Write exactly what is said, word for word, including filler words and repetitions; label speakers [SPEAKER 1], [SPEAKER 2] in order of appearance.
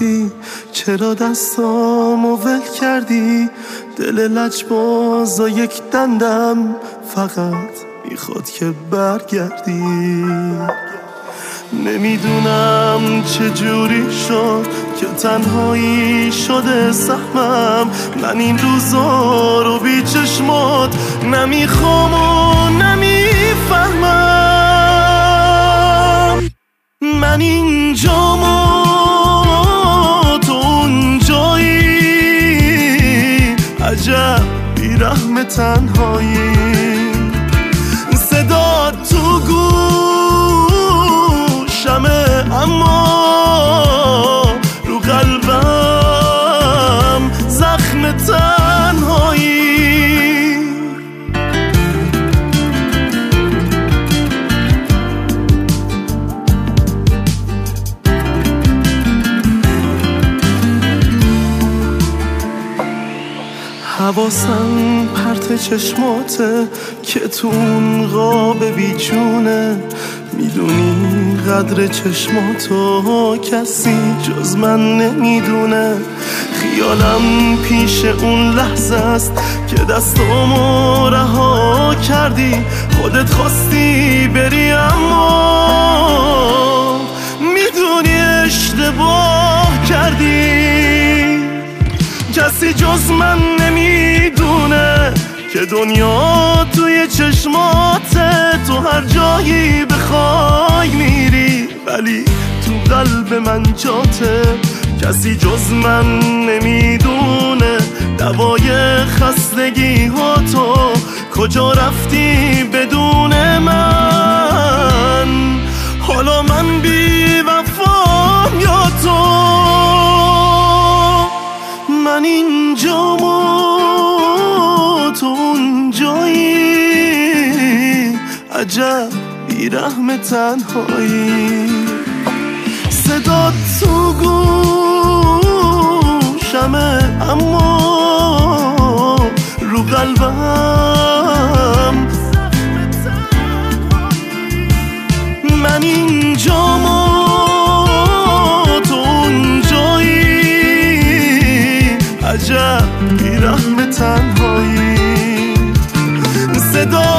[SPEAKER 1] کردی؟ چرا دستامو ول کردی؟ دل لجبازا یک دندم فقط میخواد که برگردی. نمیدونم چه جوری شد که تنهایی شده سهمم. من این روزا رو بی چشمات نمیخوام و نمیفهمم. من اینجام و تو اونجایی، عجب بیرحم تنهایی. صدا تو گوشمه اما رو قلبم زخم تنهایی. حواسم پرت چشماته که تو اون قاب بیجونه. میدونی قدر چشماتو کسی جز من نمیدونه. خیالم پیش اون لحظه است که دستامو رها کردی. خودت خواستی بری اما میدونی اشتباه کردی. کسی جز من نمیدونه که دنیا توی چشماته. تو هر جایی بخوای میری ولی تو قلب من جاته. کسی جز من نمیدونه دوای خستگی ها تو کجا رفتی بدون من. حالا من بی وفام یا تو. من اینجام و تو اونجایی، عجب بیرحم تنهایی. صدا تو گوشمه اما رو قلبم. من اینجام و تو اونجایی، عجب بیرحم تنهایی. صدا